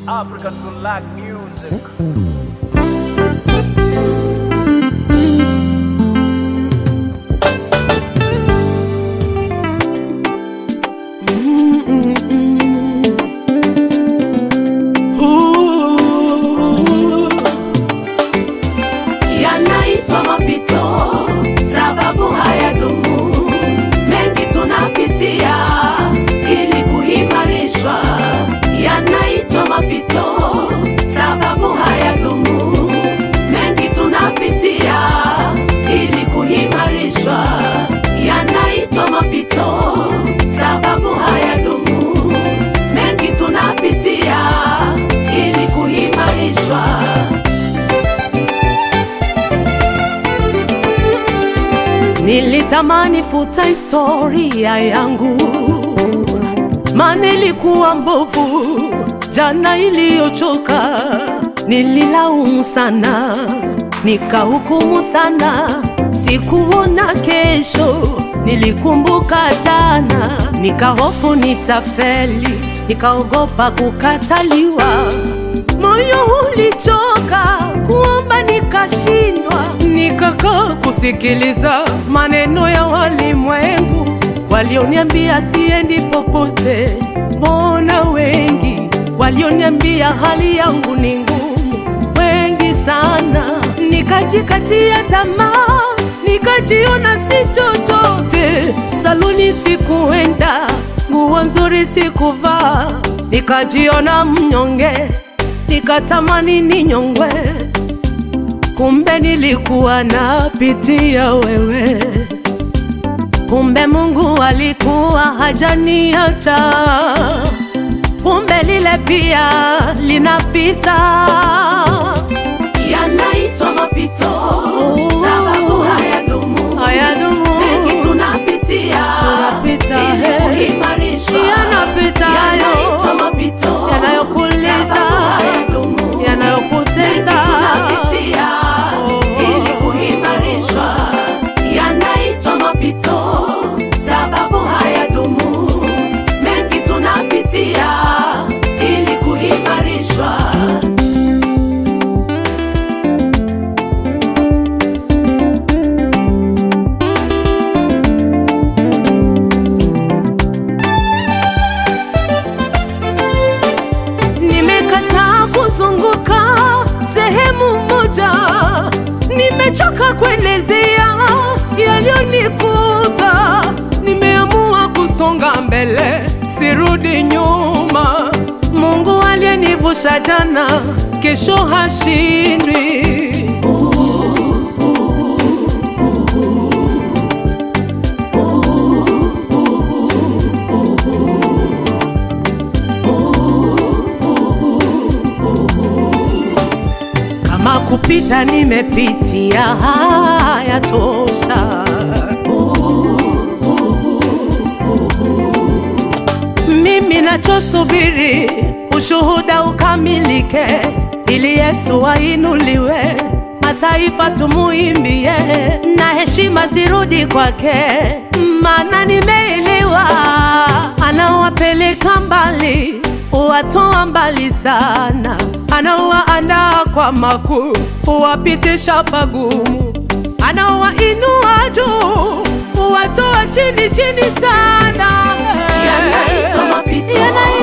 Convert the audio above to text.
African to lack music. Yanaitwa mapito, sababu hayadumu. Mengi tunapitia ili kuimarishwa. Yanaitwa mapito, sababu hayadumu. Mengi tunapitia ili kuimarishwa. Yanaitwa mapito, sababu hayadumu. Mengi tunapitia ili kuimarishwa. Nilitamani futa historia yangu, maana ilikuwa mbovu jana iliyochoka. Nililaumu sana, nikahukumu sana, sikuona kesho. Nilikumbuka jana, nikahofu nitafeli, nikaogopa kukataliwa. Moyo ulichoka kuomba, nikashindwa. Nikakaa kusikiliza maneno ya walimwengu, walioniambia siendi popote. Mbona wengi walioniambia hali yangu ni ngumu, wengi sana. Nikajikatia tamaa, nikajiona si chochote. Saluni sikuenda, nguo nzuri sikuvaa, nikajiona mnyonge, nikatamani ninyongwe. Kumbe nilikuwa napitia wewe, kumbe Mungu alikuwa hajaniacha. Kumbe lile pia linapita. Yanaitwa mapito, sababu hayadumu. Mengi tunapitia ili kuimarishwa. Yanaitwa mapito, yanayokuliza, yanayokutesa. Yanaitwa mapito, sababu hayadumu. Mengi tunapitia ili kuimarishwa. Nimekataa kuzunguka sehemu moja, nimechoka kuelezea yaliyonikuta. Nimeamua kusonga mbele, sirudi nyuma. Mungu aliyenivusha jana, kesho hashindwi. Kama kupita nimepitia, hayatosha. Mimi nachosubiri ushuhuda ukamilike, ili Yesu ainuliwe, mataifa tumuimbie, na heshima zirudi kwake. Maana nimeelewa anawapeleka mbali, huwatoa mbali sana. Anawaandaa kwa makuu, huwapitisha pagumu. Anawainua juu, huwatoa chini chini sana. Yanaitwa mapito.